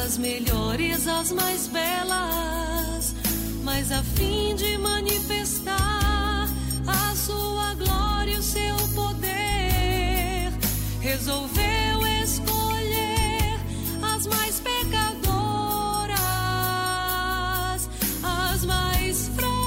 as melhores, as mais belas, mas a fim de manifestar a sua glória e o seu poder, resolveu escolher as mais pecadoras, as mais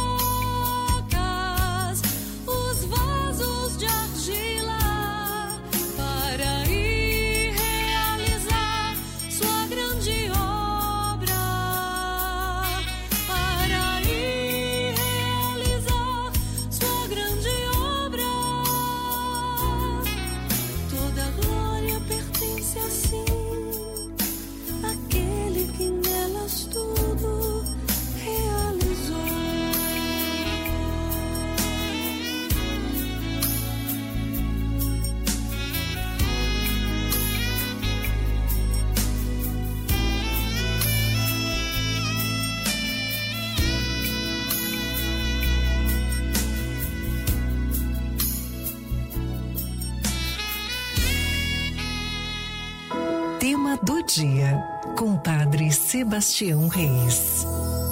fracas, os vasos de argila, para ir realizar sua grande obra, para ir realizar sua grande obra. Toda glória pertence assim àquele que nelas tudo realizou. Tema do dia, com Padre Sebastião Reis.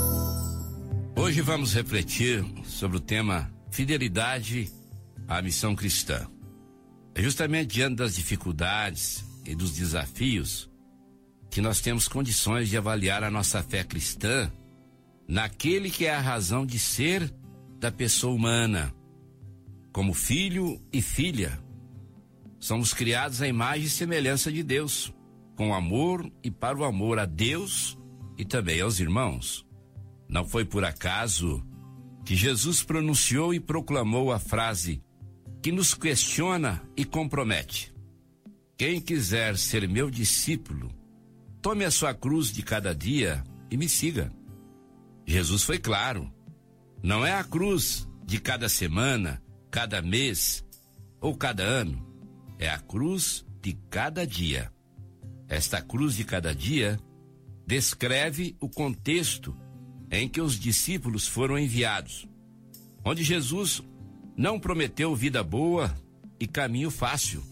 Hoje vamos refletir sobre o tema fidelidade à missão cristã. É justamente diante das dificuldades e dos desafios que nós temos condições de avaliar a nossa fé cristã naquele que é a razão de ser da pessoa humana. Como filho e filha, somos criados à imagem e semelhança de Deus, com amor e para o amor a Deus e também aos irmãos. Não foi por acaso que Jesus pronunciou e proclamou a frase que nos questiona e compromete: quem quiser ser meu discípulo, tome a sua cruz de cada dia e me siga. Jesus foi claro, não é a cruz de cada semana, cada mês ou cada ano, é a cruz de cada dia. Esta cruz de cada dia descreve o contexto em que os discípulos foram enviados, onde Jesus não prometeu vida boa e caminho fácil,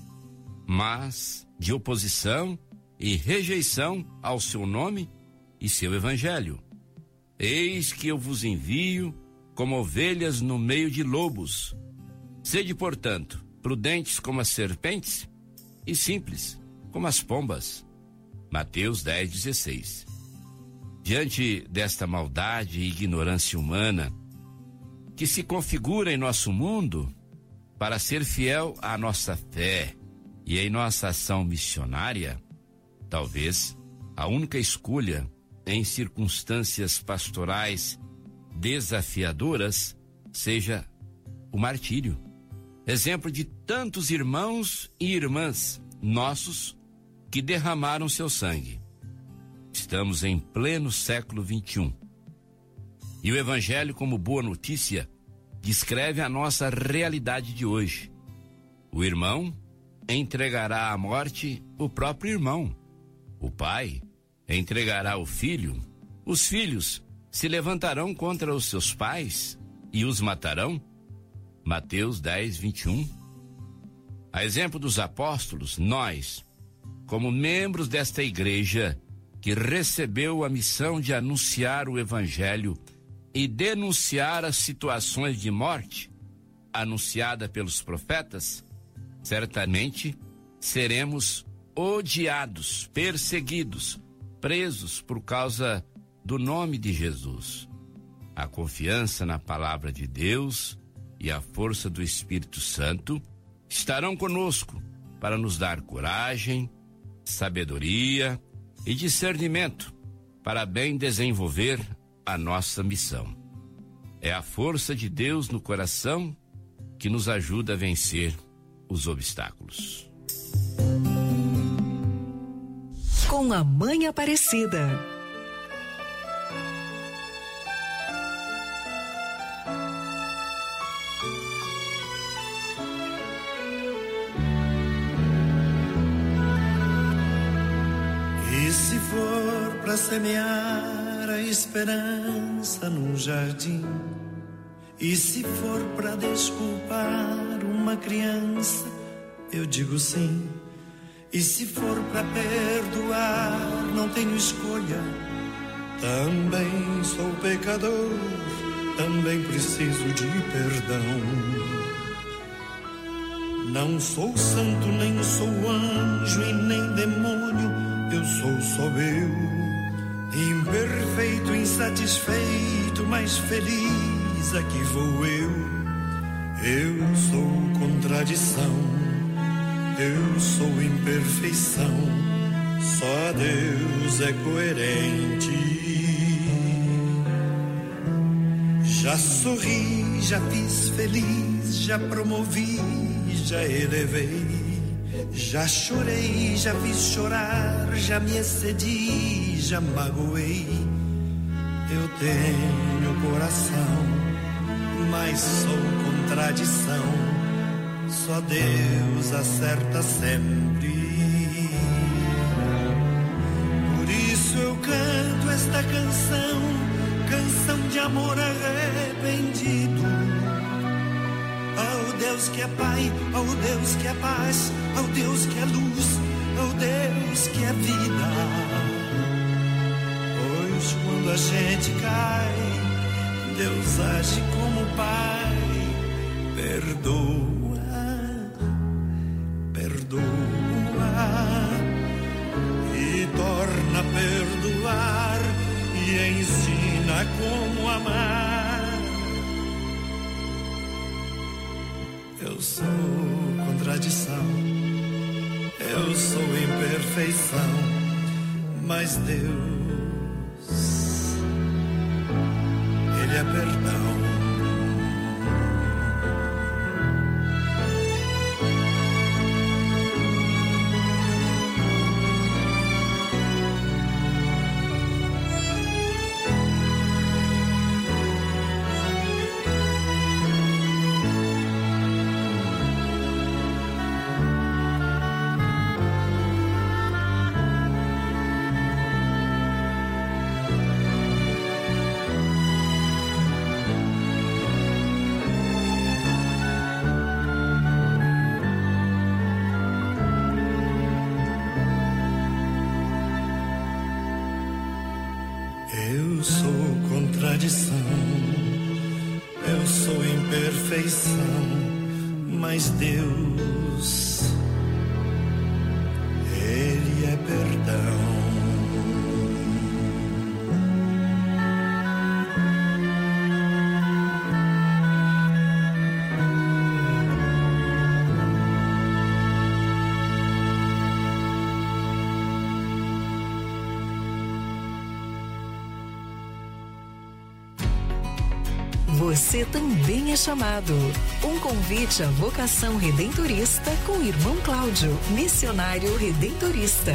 mas de oposição e rejeição ao seu nome e seu evangelho. Eis que eu vos envio como ovelhas no meio de lobos. Sede, portanto, prudentes como as serpentes e simples como as pombas. Mateus 10:16. Diante desta maldade e ignorância humana que se configura em nosso mundo, para ser fiel à nossa fé e em nossa ação missionária, talvez a única escolha em circunstâncias pastorais desafiadoras seja o martírio. Exemplo de tantos irmãos e irmãs nossos que derramaram seu sangue. Estamos em pleno século 21. E o Evangelho, como boa notícia, descreve a nossa realidade de hoje. O irmão entregará à morte o próprio irmão. O pai entregará o filho. Os filhos se levantarão contra os seus pais e os matarão. Mateus 10:21. A exemplo dos apóstolos, nós, como membros desta igreja que recebeu a missão de anunciar o Evangelho e denunciar as situações de morte anunciada pelos profetas, certamente seremos odiados, perseguidos, presos por causa do nome de Jesus. A confiança na palavra de Deus e a força do Espírito Santo estarão conosco para nos dar coragem, sabedoria e discernimento para bem desenvolver a nossa missão. É a força de Deus no coração que nos ajuda a vencer os obstáculos. Com a Mãe Aparecida. E se for para semear a esperança num jardim, e se for para desculpar uma criança, eu digo sim. E se for para perdoar, não tenho escolha. Também sou pecador, também preciso de perdão. Não sou santo, nem sou anjo e nem demônio, eu sou só eu. Imperfeito, insatisfeito, mas feliz aqui vou eu. Eu sou contradição, eu sou imperfeição, só Deus é coerente. Já sorri, já fiz feliz, já promovi, já elevei. Já chorei, já fiz chorar, já me excedi, já magoei. Eu tenho coração, mas sou contradição, só Deus acerta sempre. Por isso eu canto esta canção, canção de amor arrependido. Ao Deus que é Pai, ao Deus que é paz, ao Deus que é luz, ao Deus que é vida. Pois quando a gente cai, Deus age como Pai, perdoa, perdoa e torna a perdoar e ensina como amar. Eu sou contradição, eu sou imperfeição, mas Deus, Ele é perdão. Eu sou contradição, eu sou imperfeição, mas Deus, Ele é perdão. Você também é chamado. Um convite à vocação redentorista com o irmão Cláudio, missionário redentorista.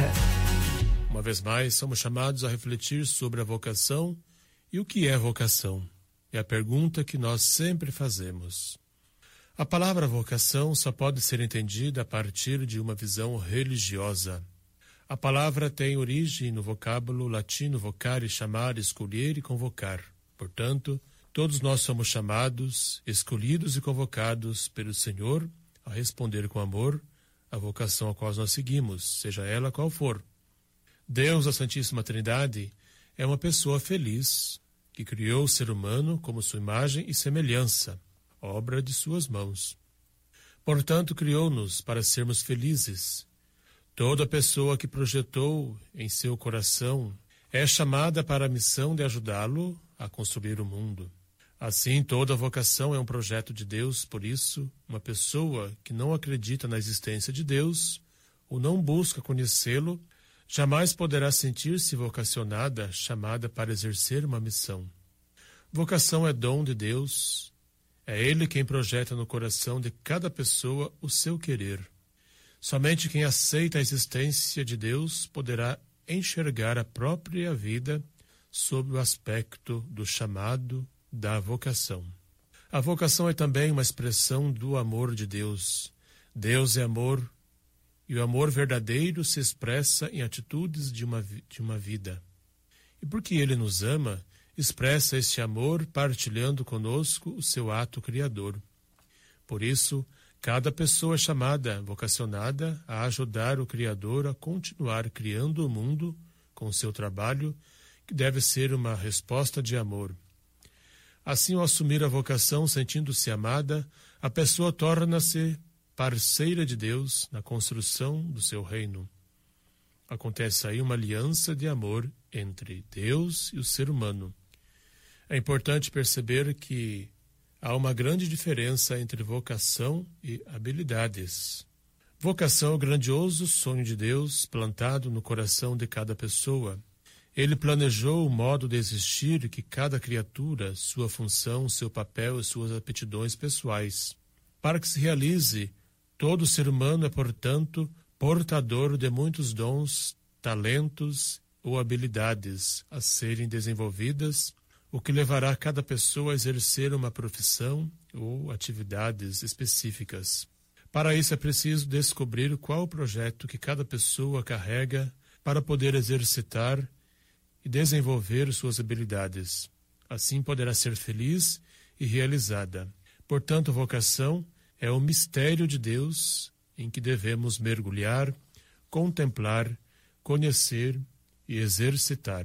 Uma vez mais, somos chamados a refletir sobre a vocação e o que é vocação. É a pergunta que nós sempre fazemos. A palavra vocação só pode ser entendida a partir de uma visão religiosa. A palavra tem origem no vocábulo latino vocare, chamar, escolher e convocar. Portanto, todos nós somos chamados, escolhidos e convocados pelo Senhor a responder com amor à vocação a qual nós seguimos, seja ela qual for. Deus, a Santíssima Trindade, é uma pessoa feliz que criou o ser humano como sua imagem e semelhança, obra de suas mãos. Portanto, criou-nos para sermos felizes. Toda pessoa que projetou em seu coração é chamada para a missão de ajudá-lo a construir o mundo. Assim, toda vocação é um projeto de Deus, por isso, uma pessoa que não acredita na existência de Deus ou não busca conhecê-lo, jamais poderá sentir-se vocacionada, chamada para exercer uma missão. Vocação é dom de Deus, é Ele quem projeta no coração de cada pessoa o seu querer. Somente quem aceita a existência de Deus poderá enxergar a própria vida sob o aspecto do chamado, da vocação. A vocação é também uma expressão do amor de Deus. Deus é amor, e o amor verdadeiro se expressa em atitudes de uma vida. E porque Ele nos ama, expressa este amor partilhando conosco o seu ato criador. Por isso, cada pessoa é chamada, vocacionada, a ajudar o Criador a continuar criando o mundo com o seu trabalho, que deve ser uma resposta de amor. Assim, ao assumir a vocação, sentindo-se amada, a pessoa torna-se parceira de Deus na construção do seu reino. Acontece aí uma aliança de amor entre Deus e o ser humano. É importante perceber que há uma grande diferença entre vocação e habilidades. Vocação é o grandioso sonho de Deus plantado no coração de cada pessoa. Ele planejou o modo de existir que cada criatura, sua função, seu papel e suas aptidões pessoais. Para que se realize, todo ser humano é, portanto, portador de muitos dons, talentos ou habilidades a serem desenvolvidas, o que levará cada pessoa a exercer uma profissão ou atividades específicas. Para isso é preciso descobrir qual o projeto que cada pessoa carrega para poder exercitar e desenvolver suas habilidades. Assim poderá ser feliz e realizada. Portanto, vocação é o mistério de Deus em que devemos mergulhar, contemplar, conhecer e exercitar.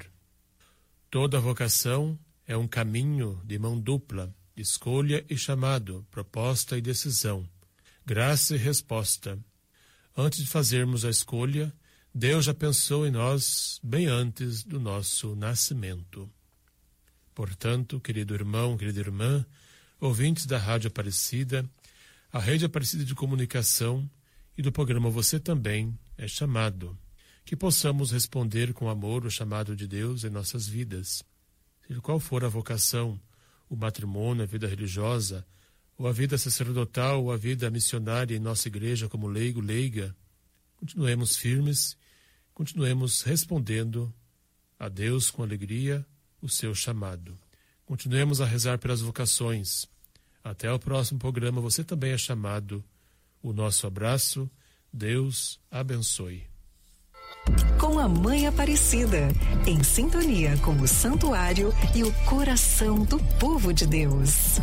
Toda vocação é um caminho de mão dupla, de escolha e chamado, proposta e decisão, graça e resposta. Antes de fazermos a escolha, Deus já pensou em nós bem antes do nosso nascimento. Portanto, querido irmão, querida irmã, ouvintes da Rádio Aparecida, a Rede Aparecida de Comunicação e do programa Você Também é Chamado, que possamos responder com amor o chamado de Deus em nossas vidas. Seja qual for a vocação, o matrimônio, a vida religiosa, ou a vida sacerdotal, ou a vida missionária em nossa igreja como leigo, leiga, continuemos firmes, continuemos respondendo a Deus com alegria o seu chamado. Continuemos a rezar pelas vocações. Até o próximo programa, Você Também é Chamado. O nosso abraço, Deus abençoe. Com a Mãe Aparecida, em sintonia com o santuário e o coração do povo de Deus.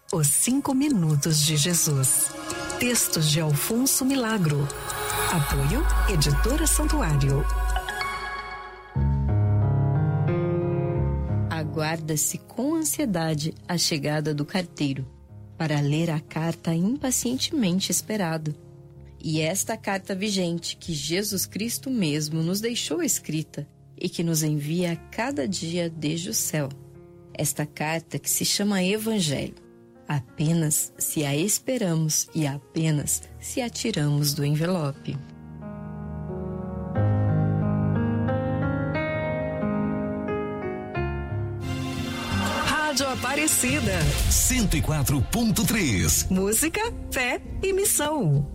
Os 5 Minutos de Jesus. Textos de Alfonso Milagro. Apoio Editora Santuário. Aguarda-se com ansiedade a chegada do carteiro, para ler a carta impacientemente esperada. E esta carta vigente que Jesus Cristo mesmo nos deixou escrita e que nos envia a cada dia desde o céu. Esta carta que se chama Evangelho, apenas se a esperamos e apenas se a tiramos do envelope. Rádio Aparecida. 104.3. Música, fé e missão.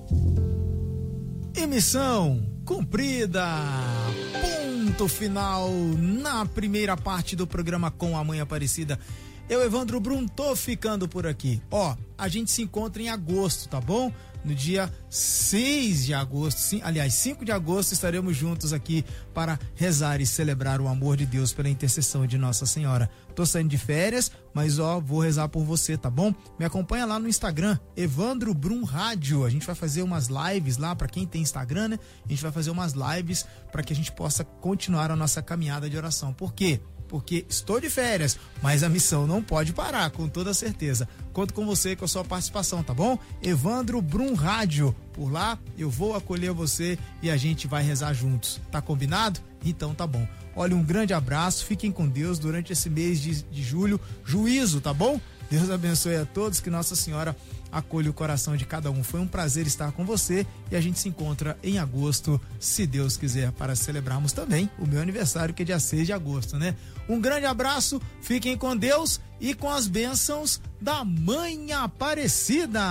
E missão cumprida. Ponto final na primeira parte do programa com a Mãe Aparecida. Eu, Evandro Brum, tô ficando por aqui. Ó, a gente se encontra em agosto, tá bom? No dia 6 de agosto, 5 de agosto, estaremos juntos aqui para rezar e celebrar o amor de Deus pela intercessão de Nossa Senhora. Tô saindo de férias, mas vou rezar por você, tá bom? Me acompanha lá no Instagram, Evandro Brum Rádio. A gente vai fazer umas lives lá, para quem tem Instagram, né? A gente vai fazer umas lives para que a gente possa continuar a nossa caminhada de oração. Por quê? Porque estou de férias, mas a missão não pode parar, com toda certeza. Conto com você, com a sua participação, tá bom? Evandro Brum Rádio. Por lá, eu vou acolher você e a gente vai rezar juntos. Tá combinado? Então tá bom. Olha, um grande abraço, fiquem com Deus durante esse mês de julho. Juízo, tá bom? Deus abençoe a todos, que Nossa Senhora acolha o coração de cada um. Foi um prazer estar com você e a gente se encontra em agosto, se Deus quiser, para celebrarmos também o meu aniversário, que é dia 6 de agosto, né? Um grande abraço, fiquem com Deus e com as bênçãos da Mãe Aparecida.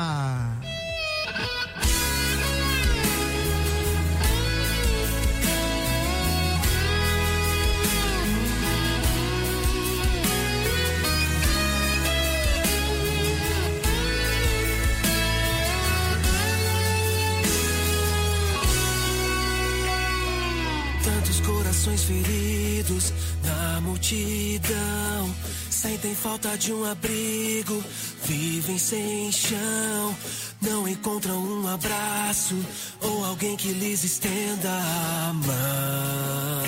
Corações feridos na multidão, sentem falta de um abrigo, vivem sem chão, não encontram um abraço ou alguém que lhes estenda a mão.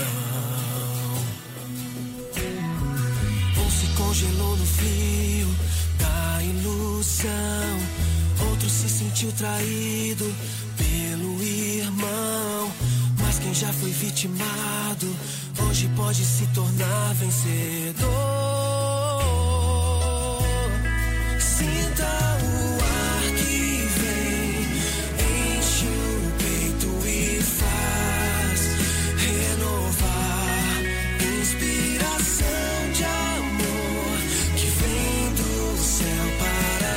Um se congelou no frio da ilusão, outro se sentiu traído pelo irmão. Mas quem já foi vitimado, hoje pode se tornar vencedor. Sinta o ar que vem, enche o peito e faz renovar. Inspiração de amor que vem do céu para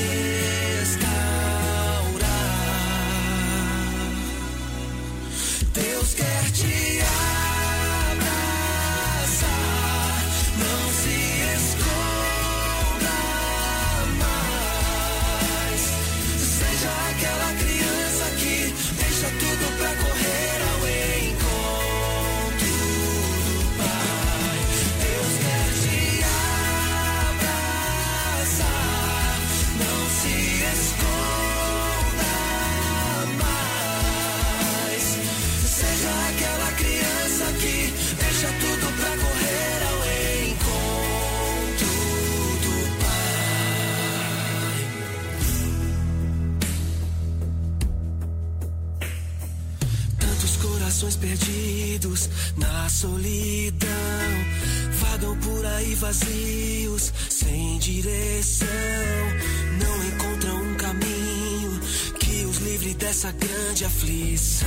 restaurar. Deus quer te abraçar, não se esconda mais. Seja aquela criança que deixa tudo pra correr ao encontro do Pai. Deus quer te abraçar, não se esconda mais. Seja aquela criança que deixa tudo pra correr ao encontro do Pai. Tantos corações perdidos na solidão, vagam por aí vazios, sem direção, não encontram um caminho que os livre dessa grande aflição.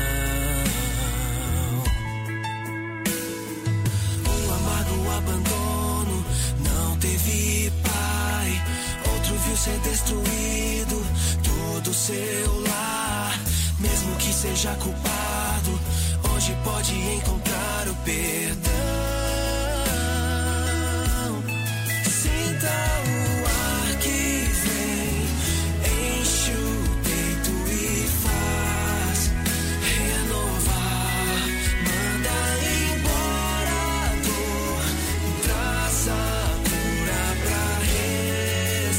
O abandono não teve pai, outro viu ser destruído todo seu lar. Mesmo que seja culpado, hoje pode encontrar o perdão. Sinta o ar que vem, enche o peito e faz renovar. Manda embora a dor, traz a cura pra restaurar.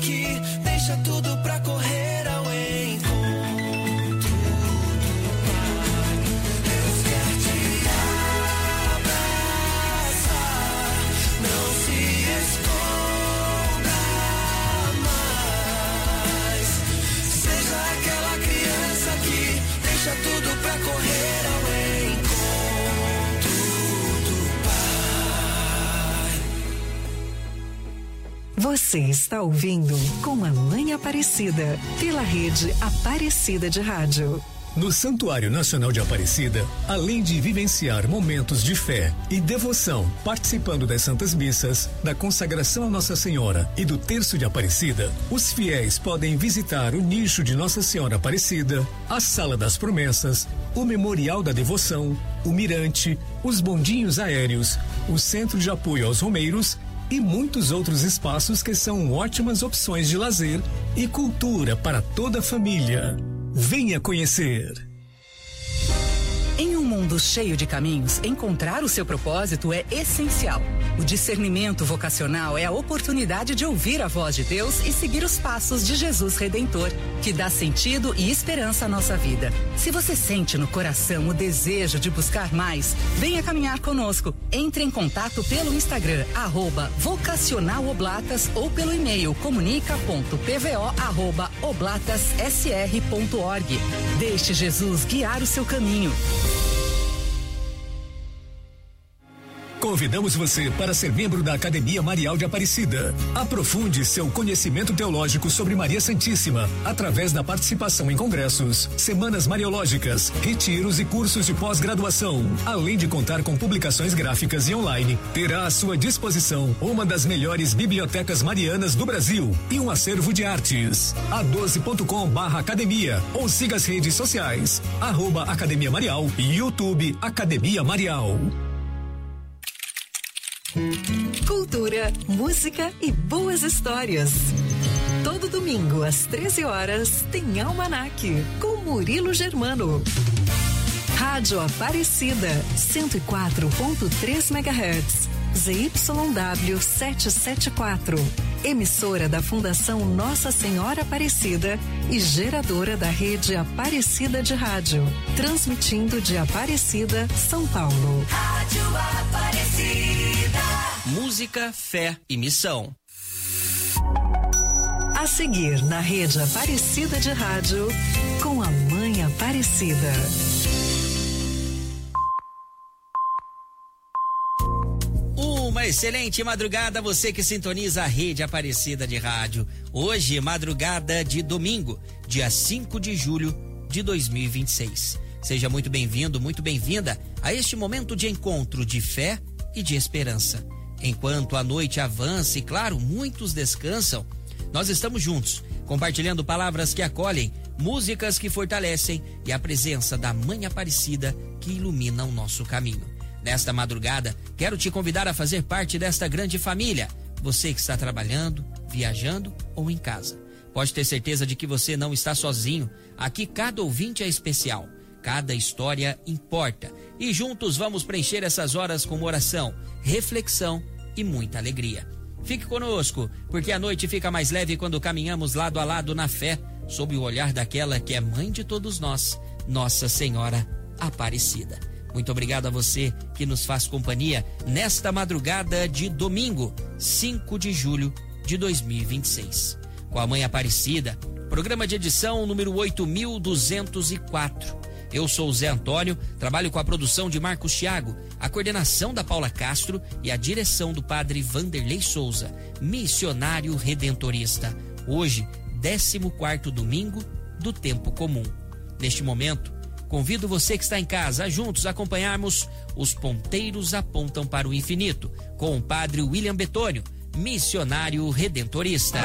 aqui, deixa tudo pra correr ao encontro do Pai. Deus quer te abraçar, não se esconda mais. Seja aquela criança que deixa tudo pra correr ao encontro do Pai. Você está ouvindo Com a Mãe Aparecida, pela rede Aparecida de Rádio. No Santuário Nacional de Aparecida, além de vivenciar momentos de fé e devoção, participando das Santas Missas, da consagração a Nossa Senhora e do Terço de Aparecida, os fiéis podem visitar o nicho de Nossa Senhora Aparecida, a Sala das Promessas, o Memorial da Devoção, o Mirante, os bondinhos aéreos, o Centro de Apoio aos Romeiros e muitos outros espaços que são ótimas opções de lazer e cultura para toda a família. Venha conhecer. Em um mundo cheio de caminhos, encontrar o seu propósito é essencial. O discernimento vocacional é a oportunidade de ouvir a voz de Deus e seguir os passos de Jesus Redentor, que dá sentido e esperança à nossa vida. Se você sente no coração o desejo de buscar mais, venha caminhar conosco. Entre em contato pelo Instagram, @vocacionaloblatas ou pelo e-mail comunica.pvo@oblatasSR.org. Deixe Jesus guiar o seu caminho. Convidamos você para ser membro da Academia Marial de Aparecida. Aprofunde seu conhecimento teológico sobre Maria Santíssima através da participação em congressos, semanas mariológicas, retiros e cursos de pós-graduação. Além de contar com publicações gráficas e online, terá à sua disposição uma das melhores bibliotecas marianas do Brasil e um acervo de artes. a12.com/academia ou siga as redes sociais @Academia Marial e YouTube Academia Marial. Cultura, música e boas histórias. Todo domingo às 13 horas tem Almanac com Murilo Germano. Rádio Aparecida 104.3 MHz. ZYW 774. Emissora da Fundação Nossa Senhora Aparecida e geradora da rede Aparecida de Rádio. Transmitindo de Aparecida, São Paulo. Rádio Aparecida. Música, fé e missão. A seguir na rede Aparecida de Rádio, com a Mãe Aparecida. Uma excelente madrugada, você que sintoniza a rede Aparecida de Rádio. Hoje, madrugada de domingo, dia 5 de julho de 2026. Seja muito bem-vindo, muito bem-vinda a este momento de encontro de fé e de esperança. Enquanto a noite avança e, claro, muitos descansam, nós estamos juntos, compartilhando palavras que acolhem, músicas que fortalecem e a presença da Mãe Aparecida que ilumina o nosso caminho. Nesta madrugada, quero te convidar a fazer parte desta grande família. Você que está trabalhando, viajando ou em casa. Pode ter certeza de que você não está sozinho. Aqui cada ouvinte é especial. Cada história importa. E juntos vamos preencher essas horas com oração, reflexão e muita alegria. Fique conosco, porque a noite fica mais leve quando caminhamos lado a lado na fé, sob o olhar daquela que é mãe de todos nós, Nossa Senhora Aparecida. Muito obrigado a você que nos faz companhia nesta madrugada de domingo, 5 de julho de 2026. Com a Mãe Aparecida, programa de edição número 8204. Eu sou o Zé Antônio, trabalho com a produção de Marcos Thiago, a coordenação da Paula Castro e a direção do padre Vanderlei Souza, missionário redentorista. Hoje, 14º domingo do tempo comum. Neste momento, convido você que está em casa a juntos acompanharmos Os Ponteiros Apontam para o Infinito, com o padre William Betônio, missionário redentorista.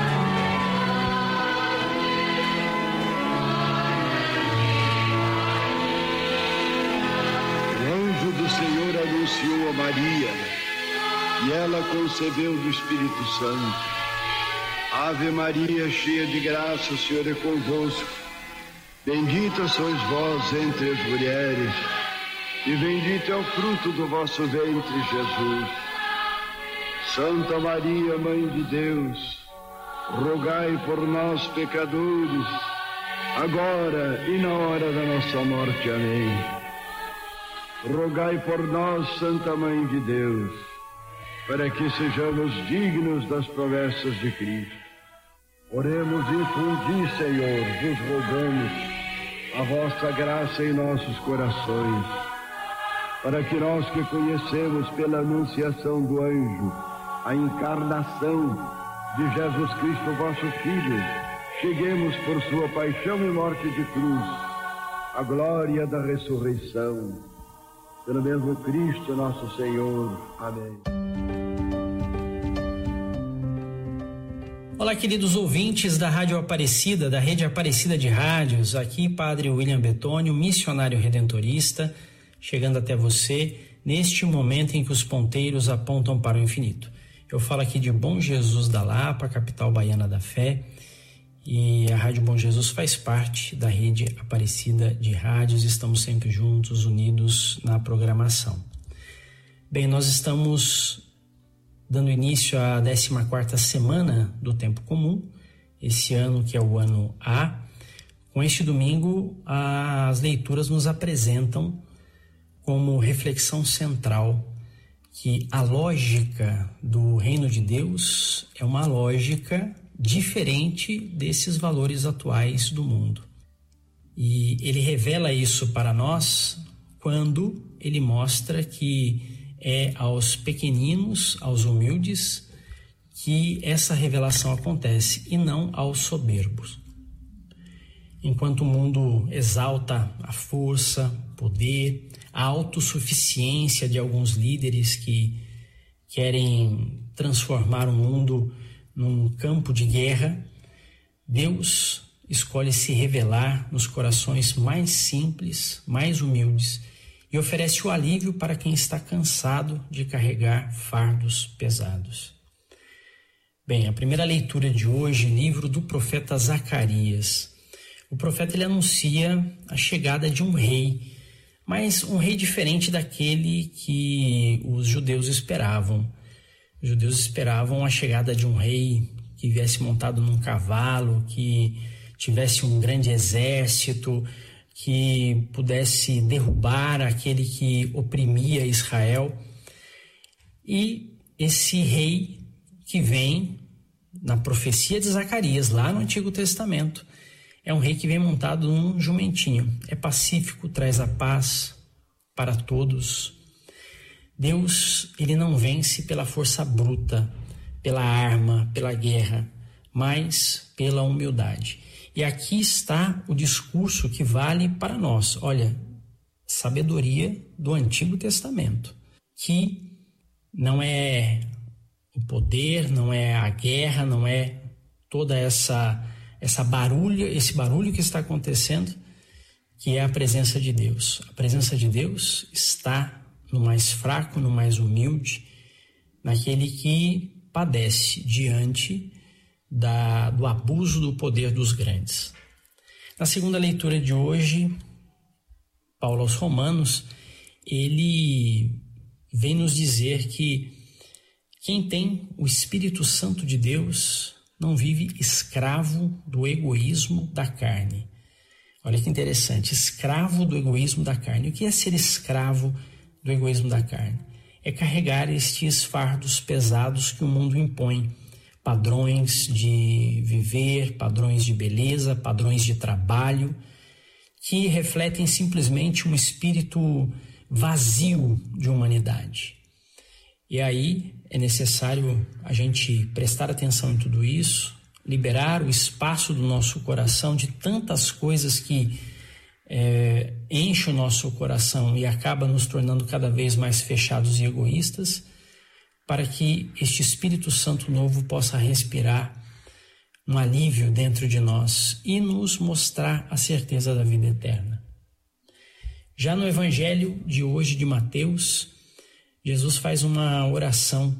O anjo do Senhor anunciou a Maria, e ela concebeu do Espírito Santo. Ave Maria, cheia de graça, o Senhor é convosco. Bendita sois vós entre as mulheres, e bendito é o fruto do vosso ventre, Jesus. Santa Maria, Mãe de Deus, rogai por nós, pecadores, agora e na hora da nossa morte. Amém. Rogai por nós, Santa Mãe de Deus, para que sejamos dignos das promessas de Cristo. Oremos, infundi, Senhor, vos rogamos, a vossa graça em nossos corações, para que nós que conhecemos pela anunciação do anjo a encarnação de Jesus Cristo, vosso Filho, cheguemos por sua paixão e morte de cruz à glória da ressurreição. Pelo mesmo Cristo nosso Senhor. Amém. Olá, queridos ouvintes da Rádio Aparecida, da Rede Aparecida de Rádios. Aqui, Padre William Betônio, missionário redentorista, chegando até você neste momento em que os ponteiros apontam para o infinito. Eu falo aqui de Bom Jesus da Lapa, capital baiana da fé, e a Rádio Bom Jesus faz parte da Rede Aparecida de Rádios. Estamos sempre juntos, unidos na programação. Bem, nós estamos dando início à 14ª semana do Tempo Comum, esse ano que é o ano A. Com este domingo, as leituras nos apresentam como reflexão central que a lógica do reino de Deus é uma lógica diferente desses valores atuais do mundo. E ele revela isso para nós quando ele mostra que é aos pequeninos, aos humildes, que essa revelação acontece e não aos soberbos. Enquanto o mundo exalta a força, poder, a autossuficiência de alguns líderes que querem transformar o mundo num campo de guerra, Deus escolhe se revelar nos corações mais simples, mais humildes, e oferece o alívio para quem está cansado de carregar fardos pesados. Bem, a primeira leitura de hoje, livro do profeta Zacarias. O profeta ele anuncia a chegada de um rei, mas um rei diferente daquele que os judeus esperavam. Os judeus esperavam a chegada de um rei que viesse montado num cavalo, que tivesse um grande exército, que pudesse derrubar aquele que oprimia Israel. E esse rei que vem na profecia de Zacarias, lá no Antigo Testamento, é um rei que vem montado num jumentinho. É pacífico, traz a paz para todos. Deus, ele não vence pela força bruta, pela arma, pela guerra, mas pela humildade. E aqui está o discurso que vale para nós. Olha, sabedoria do Antigo Testamento, que não é o poder, não é a guerra, não é toda esse barulho que está acontecendo, que é a presença de Deus. A presença de Deus está no mais fraco, no mais humilde, naquele que padece diante do abuso do poder dos grandes. Na segunda leitura de hoje, Paulo aos Romanos, ele vem nos dizer que quem tem o Espírito Santo de Deus não vive escravo do egoísmo da carne. Olha que interessante, escravo do egoísmo da carne. O que é ser escravo do egoísmo da carne? É carregar estes fardos pesados que o mundo impõe, padrões de viver, padrões de beleza, padrões de trabalho, que refletem simplesmente um espírito vazio de humanidade. E aí é necessário a gente prestar atenção em tudo isso, liberar o espaço do nosso coração de tantas coisas que enchem o nosso coração e acaba nos tornando cada vez mais fechados e egoístas, para que este Espírito Santo novo possa respirar um alívio dentro de nós e nos mostrar a certeza da vida eterna. Já no Evangelho de hoje de Mateus, Jesus faz uma oração,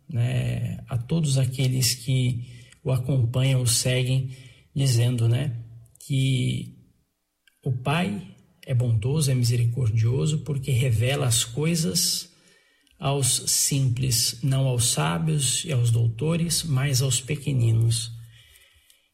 a todos aqueles que o acompanham, o seguem, dizendo, que o Pai é bondoso, é misericordioso, porque revela as coisas aos simples, não aos sábios e aos doutores, mas aos pequeninos.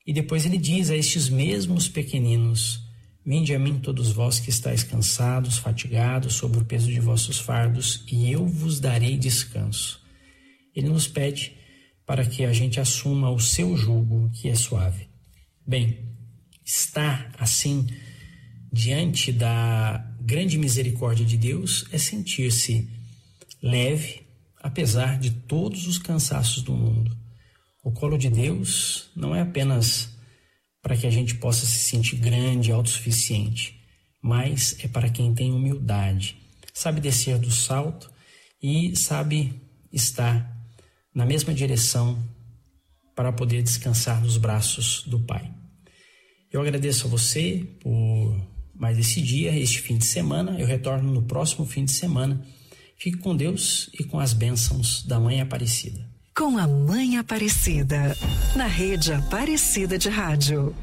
E depois ele diz a estes mesmos pequeninos: vinde a mim todos vós que estáis cansados, fatigados, sob o peso de vossos fardos, e eu vos darei descanso. Ele nos pede para que a gente assuma o seu jugo, que é suave. Bem, estar assim diante da grande misericórdia de Deus é sentir-se leve, apesar de todos os cansaços do mundo. O colo de Deus não é apenas para que a gente possa se sentir grande, autossuficiente, mas é para quem tem humildade, sabe descer do salto e sabe estar na mesma direção para poder descansar nos braços do Pai. Eu agradeço a você por mais esse dia, este fim de semana. Eu retorno no próximo fim de semana. Fique com Deus e com as bênçãos da Mãe Aparecida. Com a Mãe Aparecida, na Rede Aparecida de Rádio.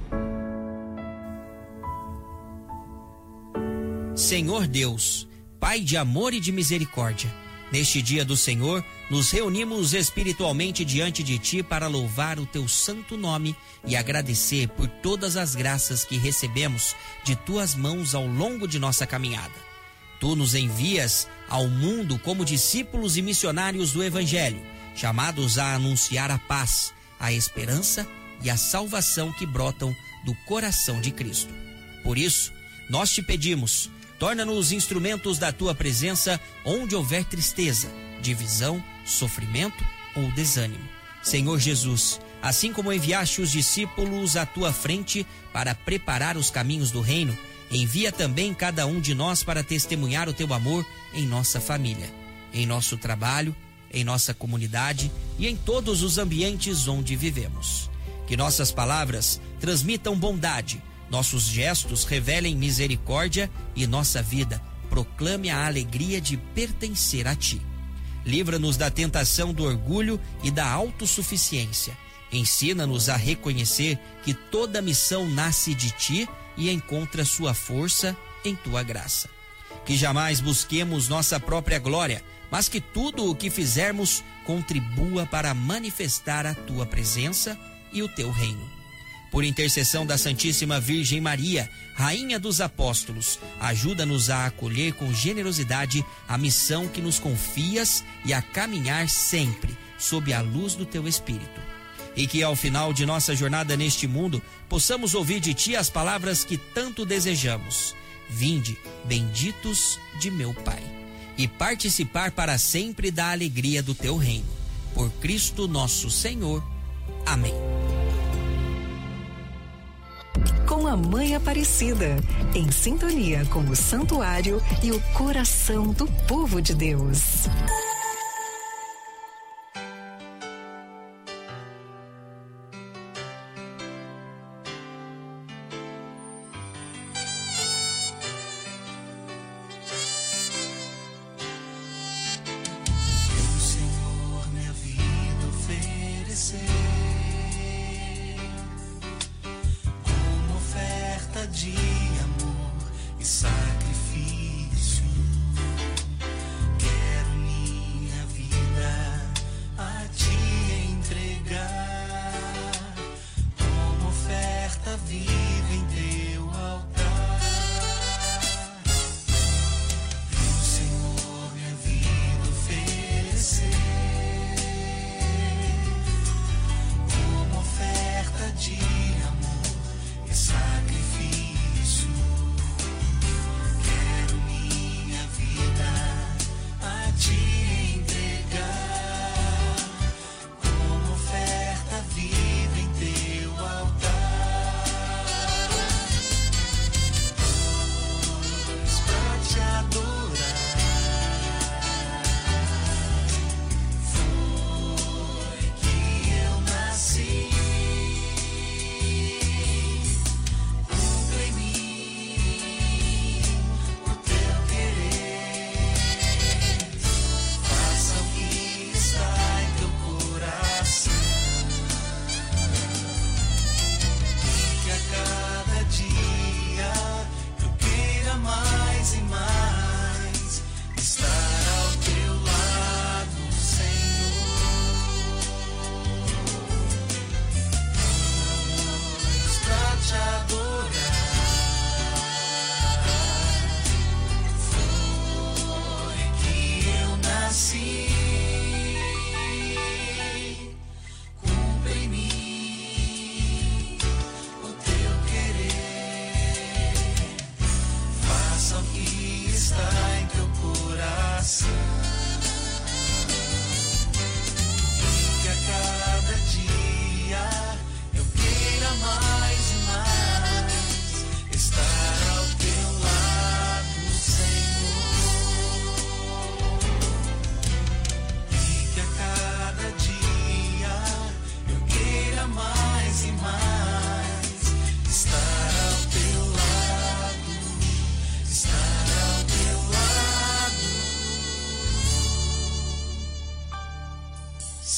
Senhor Deus, Pai de amor e de misericórdia, neste dia do Senhor, nos reunimos espiritualmente diante de Ti para louvar o Teu santo nome e agradecer por todas as graças que recebemos de Tuas mãos ao longo de nossa caminhada. Tu nos envias ao mundo como discípulos e missionários do Evangelho, chamados a anunciar a paz, a esperança e a salvação que brotam do coração de Cristo. Por isso, nós te pedimos, torna-nos instrumentos da Tua presença onde houver tristeza, divisão, sofrimento ou desânimo. Senhor Jesus, assim como enviaste os discípulos à Tua frente para preparar os caminhos do reino, envia também cada um de nós para testemunhar o Teu amor em nossa família, em nosso trabalho, em nossa comunidade e em todos os ambientes onde vivemos. Que nossas palavras transmitam bondade, nossos gestos revelem misericórdia e nossa vida proclame a alegria de pertencer a Ti. Livra-nos da tentação do orgulho e da autossuficiência. Ensina-nos a reconhecer que toda missão nasce de Ti e encontra sua força em Tua graça. Que jamais busquemos nossa própria glória, mas que tudo o que fizermos contribua para manifestar a Tua presença e o Teu reino. Por intercessão da Santíssima Virgem Maria, Rainha dos Apóstolos, ajuda-nos a acolher com generosidade a missão que nos confias e a caminhar sempre sob a luz do Teu Espírito. E que ao final de nossa jornada neste mundo, possamos ouvir de Ti as palavras que tanto desejamos. Vinde, benditos de meu Pai, e participar para sempre da alegria do Teu reino. Por Cristo nosso Senhor. Amém. Com a Mãe Aparecida, em sintonia com o santuário e o coração do povo de Deus. Sacrifício, quero me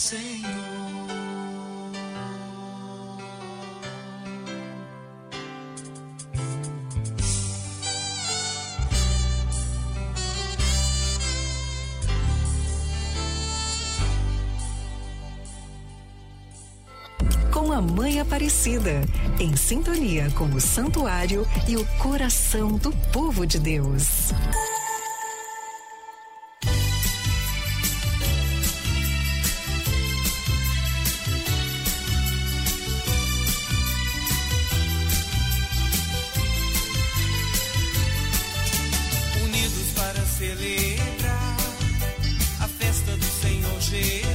Senhor. Com a Mãe Aparecida, em sintonia com o santuário e o coração do povo de Deus. Unidos para celebrar a festa do Senhor Jesus.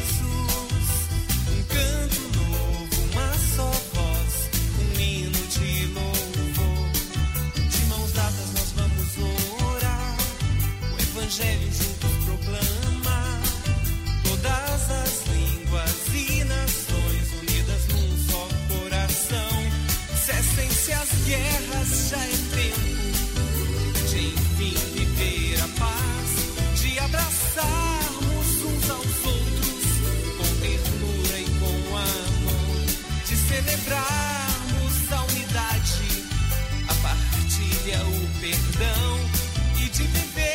Evangelho juntos proclama, todas as línguas e nações unidas num só coração. Cessem-se as guerras, já é tempo de enfim viver a paz, de abraçarmos uns aos outros com ternura e com amor, de celebrarmos a unidade, a partilha, o perdão e de viver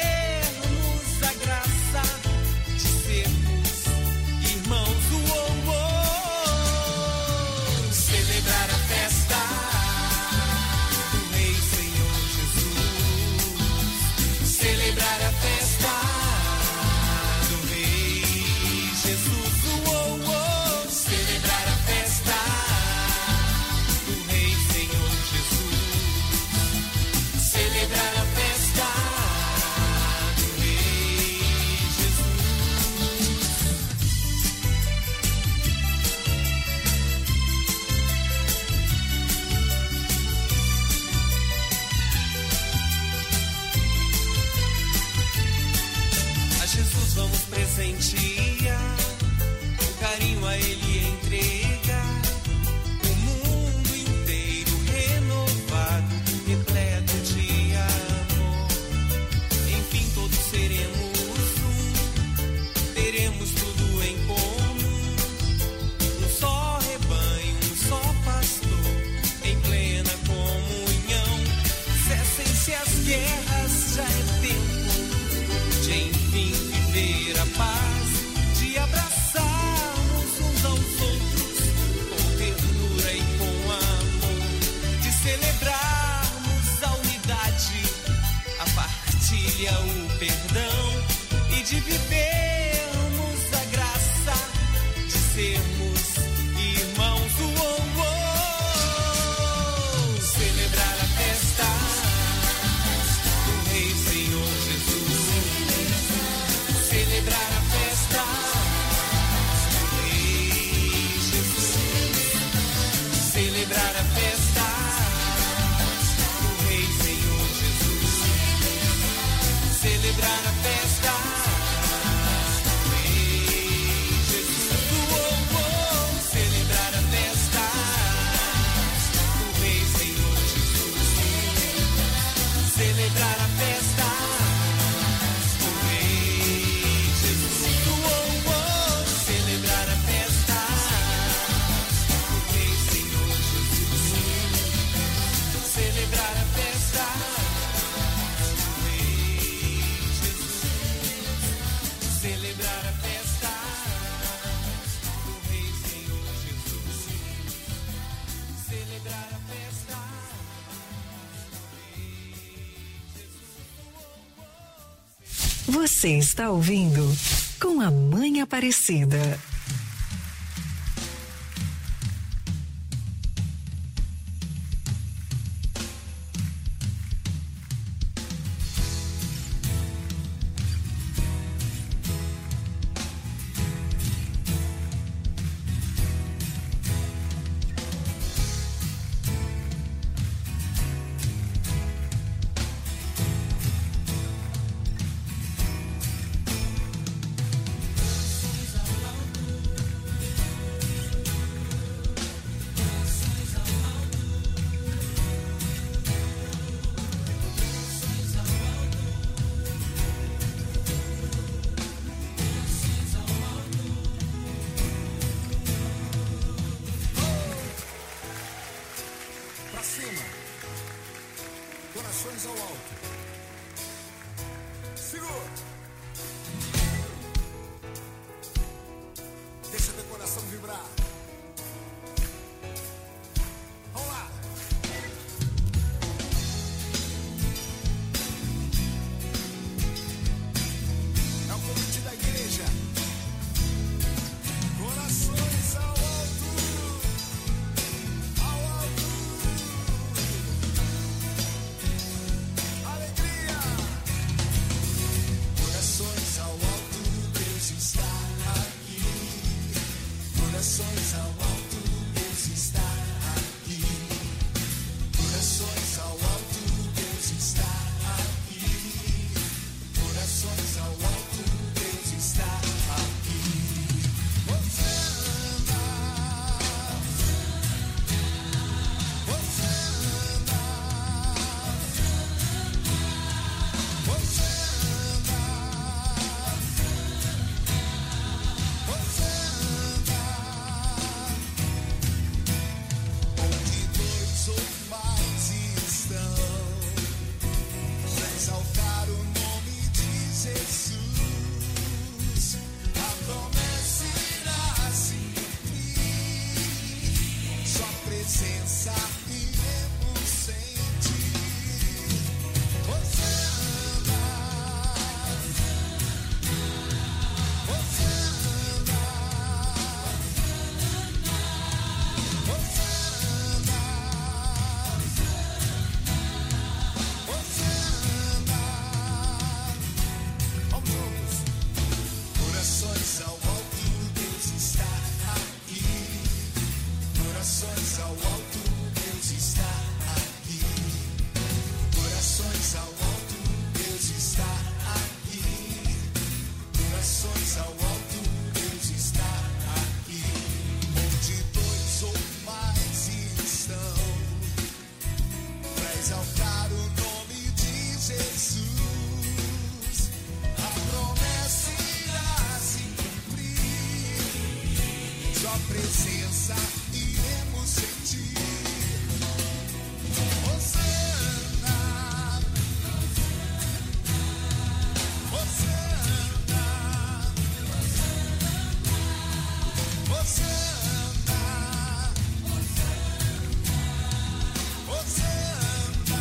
presenteia, com carinho a ele entregar o mundo inteiro renovado, repleto de amor. Enfim todos seremos um, teremos tudo em comum, um só rebanho, um só pastor, em plena comunhão. Cessem-se as guerras, já é tempo de enfim viver a paz, de abraçarmos uns aos outros com ternura e com amor, de celebrarmos a unidade, a partilha, o perdão e de vivermos a graça de sermos irmãos. Celebrar a festa do Rei Senhor Jesus. Celebrar a festa do Rei Jesus. Celebrar a festa do Rei Senhor Jesus. Celebrar a festa do Rei Jesus. Celebrar a festa do Rei Senhor Jesus. Celebrar a festa. Você está ouvindo Com a Mãe Aparecida. Somos ao alto tua presença iremos sentir. Hosana, Hosana, Hosana, Hosana.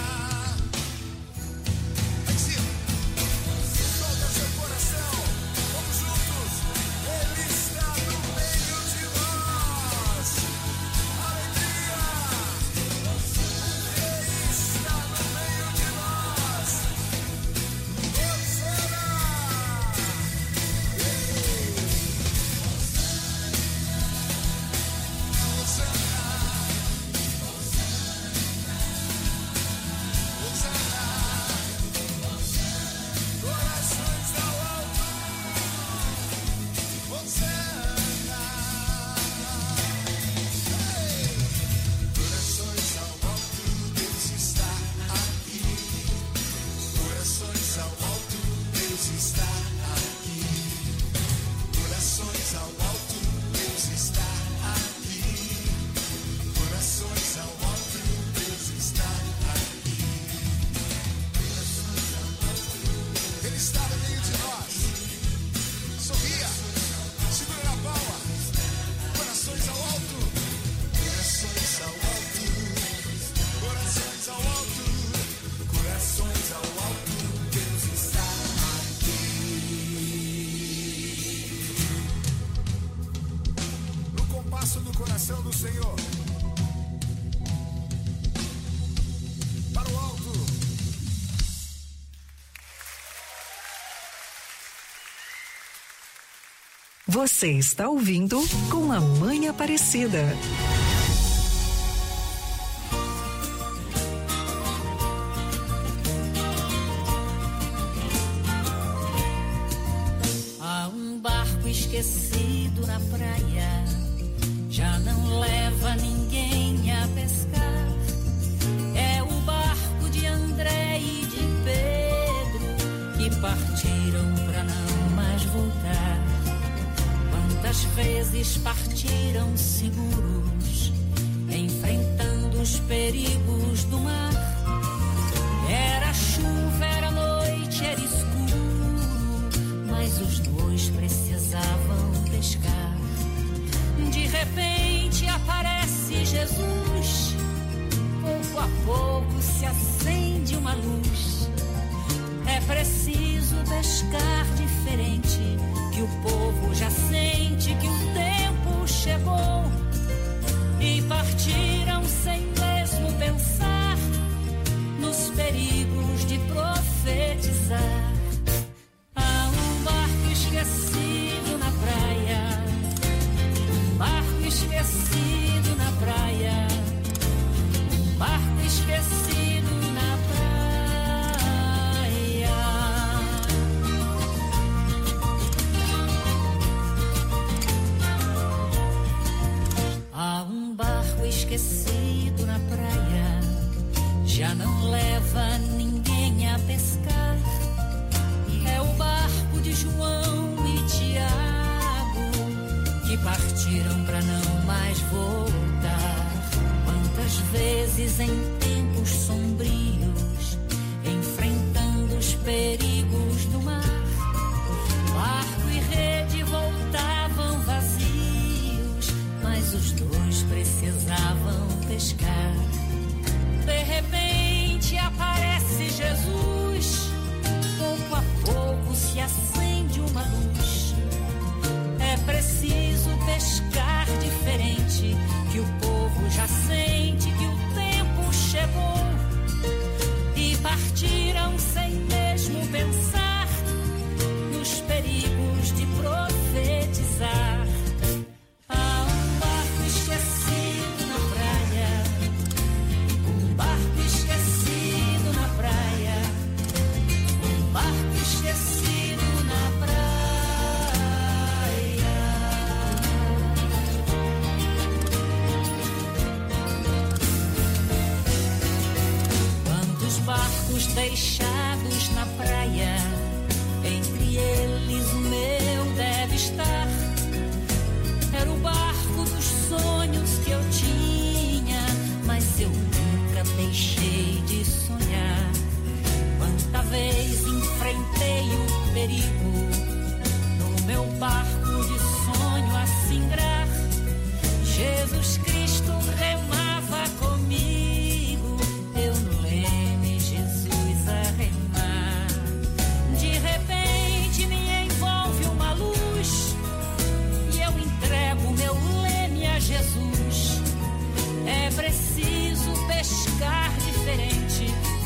Ensina, solta seu coração, vamos juntos. Ele está no meio de nós. Alegria, Ele está no meio de nós. Hosana. Corações ao alto, Hosana. Corações ao alto, Deus está aqui. Corações ao alto, Deus está aqui. Corações ao alto, Deus está aqui. Corações ao alto, Deus está aqui. Ele está no meio de nós. Sorria, segura na palma. Corações ao alto, corações ao alto, corações ao alto, corações ao alto. Deus está aqui. No compasso do coração do Senhor. Para o alto. Você está ouvindo Com a Mãe Aparecida. Há um barco esquecido na praia, já não leva ninguém a pescar. É o barco de André e de Pedro, que partiram pra não mais voltar. Quantas vezes partiram seguros, enfrentando os perigos do mar. Era chuva, era noite, era escuro, mas os dois precisavam pescar. De repente aparece Jesus, pouco a pouco se acende uma luz. É preciso pescar diferente, que o povo já sente que o tempo chegou. E partiram sem mesmo pensar nos perigos de profetizar. Há um barco esquecido na praia, um barco esquecido na praia, um barco esquecido na praia. Há um barco esquecido na praia, já não leva ninguém a pescar. É o barco de João e Tiago, que partiram pra não mais voltar. Quantas vezes em tempos sombrios, enfrentando os perigos do mar, barco e rede voltavam vazios, mas os dois precisavam pescar. De repente aparece Jesus, pouco a pouco se acende uma luz. É preciso pescar diferente, que o povo já sente que o tempo chegou. E partiram sem mesmo pensar nos perigos de profetizar. Há um barco esquecido na praia, um barco esquecido na praia, um barco esquecido na praia. Quantos barcos deixados na praia, entre eles o meu deve estar. Era o barco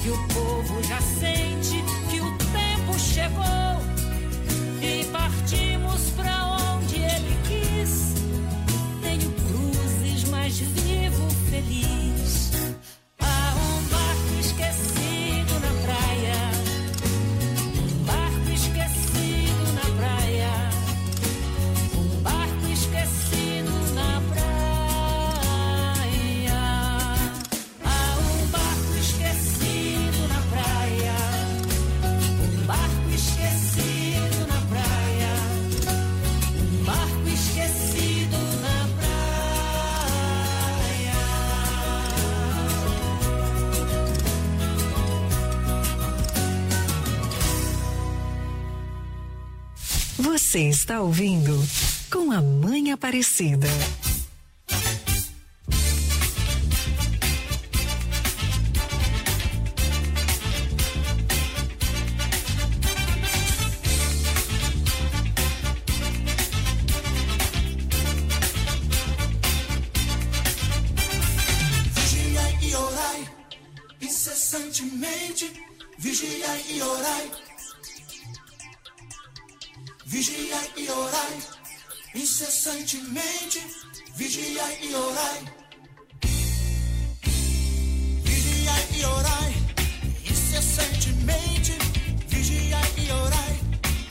que o povo já sente que o tempo chegou e partimos pra onde ele quis. Tenho cruzes, mas vivo feliz. Há um barco esquecido na praia, um barco esquecido na praia, um barco esquecido na praia. Há um barco esquecido na praia, um barco esquecido na praia, um barco esquecido na praia. Você está ouvindo Com a Mãe Aparecida. Vigiai e orai, incessantemente. Vigiai e orai. Vigiai e orai, incessantemente. Vigiai e orai. Vigiai e orai, incessantemente. Vigiai e orai.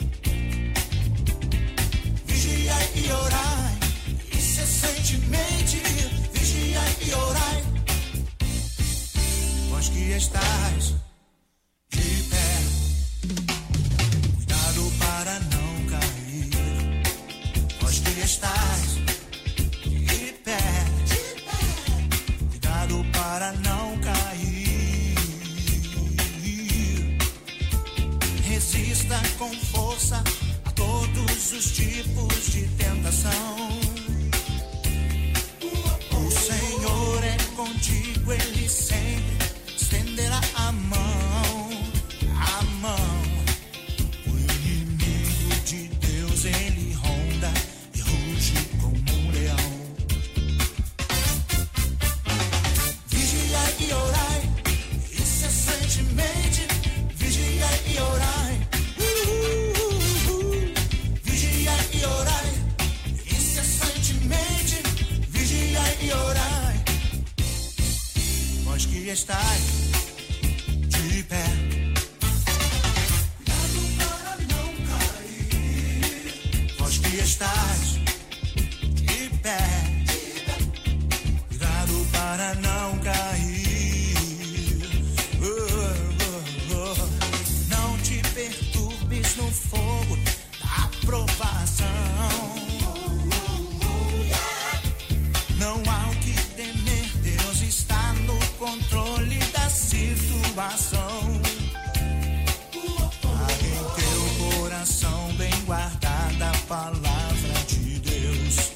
Vigiai e orai, incessantemente. Vigiai e orai. Vós que estais de pé, cuidado para não cair. Vós que estais de pé, cuidado para não cair. Resista com força a todos os tipos de tentação. O Senhor é contigo, Ele sempre estenderá a mão, a mão. O inimigo de Deus, ele ronda e ruge como um leão. Vigiai e orai, incessantemente. Vigiai e orai. Vigiai e orai, incessantemente. Vigiai e orai. Vós que estais de pé, cuidado para não cair. Vós que estais de pé, cuidado para não cair. Não te perturbes no fogo da provação. Não há o que temer, Deus está no controle da situação. Há em teu coração bem guardada a palavra de Deus.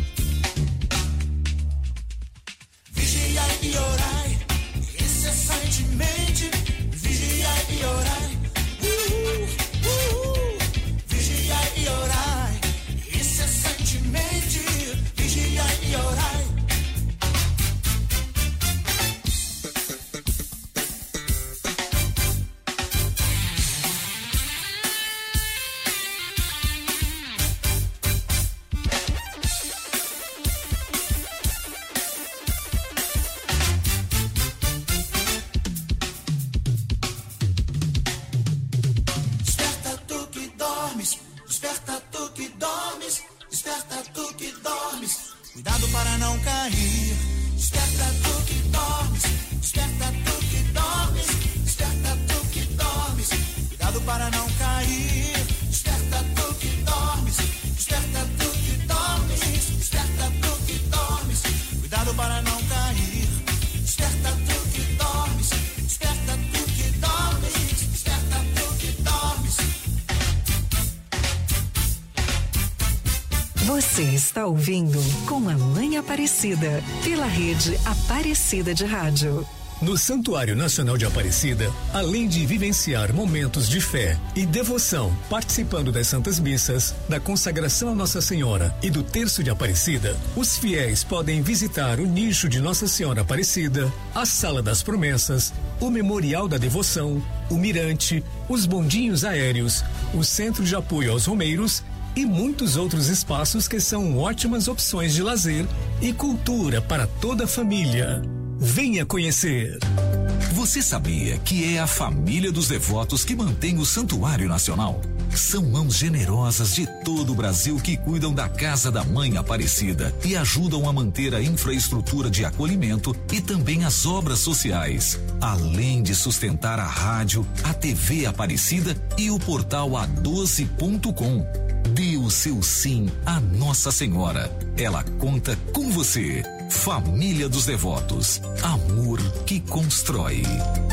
Vigiai e orai, incessantemente. Vigiai e orai. Vigiai e orai, incessantemente. Vigiai e orai. Desperta tu que dormes, desperta tu que dormes, desperta tu que dormes, cuidado para não cair. Desperta tu que dormes, desperta tu que dormes, desperta tu que dormes, cuidado para não cair. Desperta tu que dormes, desperta tu que dormes, desperta tu que dormes, cuidado para não cair. Desperta tu que dormes, desperta tu que dormes, desperta tu que dormes. Você está ouvindo Com a Mãe Aparecida, pela rede Aparecida de Rádio. No Santuário Nacional de Aparecida, além de vivenciar momentos de fé e devoção, participando das Santas Missas, da consagração a Nossa Senhora e do Terço de Aparecida, os fiéis podem visitar o nicho de Nossa Senhora Aparecida, a Sala das Promessas, o Memorial da Devoção, o Mirante, os bondinhos aéreos, o Centro de Apoio aos Romeiros e muitos outros espaços que são ótimas opções de lazer e cultura para toda a família. Venha conhecer! Você sabia que é a família dos devotos que mantém o Santuário Nacional? São mãos generosas de todo o Brasil que cuidam da Casa da Mãe Aparecida e ajudam a manter a infraestrutura de acolhimento e também as obras sociais, além de sustentar a rádio, a TV Aparecida e o portal a12.com. Dê o seu sim à Nossa Senhora. Ela conta com você. Família dos Devotos. Amor que constrói.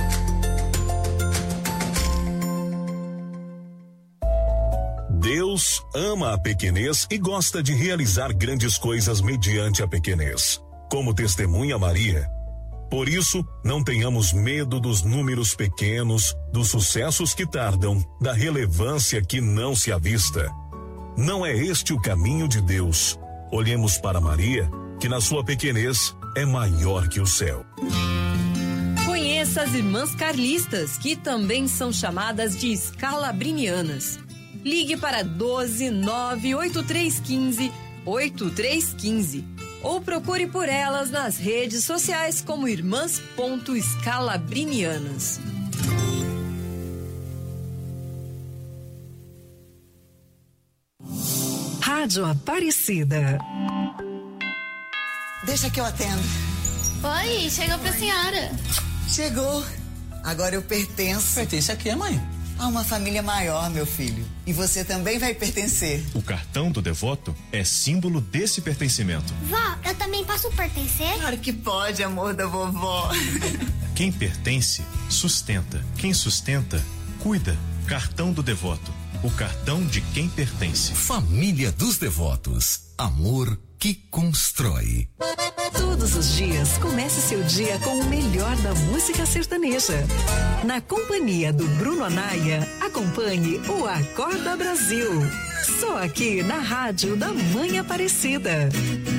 Deus ama a pequenez e gosta de realizar grandes coisas mediante a pequenez, como testemunha Maria. Por isso, não tenhamos medo dos números pequenos, dos sucessos que tardam, da relevância que não se avista. Não é este o caminho de Deus. Olhemos para Maria, que na sua pequenez é maior que o céu. Conheça as irmãs carlistas, que também são chamadas de escalabrinianas. Ligue para 1298315-8315 ou procure por elas nas redes sociais como irmãs.escalabrinianas. Rádio Aparecida. Deixa que eu atendo. Oi, chegou pra senhora. Chegou. Agora eu pertenço. Pertence a quê, mãe? A uma família maior, meu filho. E você também vai pertencer. O cartão do devoto é símbolo desse pertencimento. Vó, eu também posso pertencer? Claro que pode, amor da vovó. Quem pertence, sustenta. Quem sustenta, cuida. Cartão do devoto. O cartão de quem pertence. Família dos Devotos. Amor que constrói. Todos os dias, comece seu dia com o melhor da música sertaneja. Na companhia do Bruno Anaia, acompanhe o Acorda Brasil. Só aqui na Rádio da Mãe Aparecida.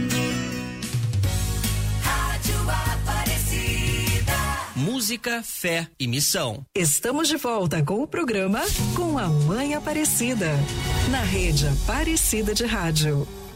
Rádio Aparecida. Música, fé e missão. Estamos de volta com o programa Com a Mãe Aparecida, na Rede Aparecida de Rádio.